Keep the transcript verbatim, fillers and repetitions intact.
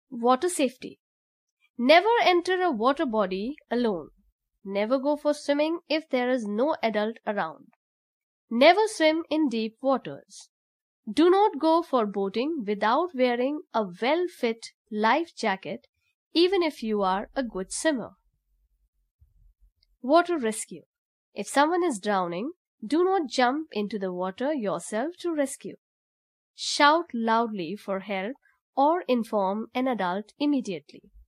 Water safety. Never enter a water body alone. Never go for swimming if there is no adult around. Never swim in deep waters. Do not go for boating without wearing a well-fit life jacket, even if you are a good swimmer. Water rescue. If someone is drowning, do not jump into the water yourself to rescue. Shout loudly for help or inform an adult immediately.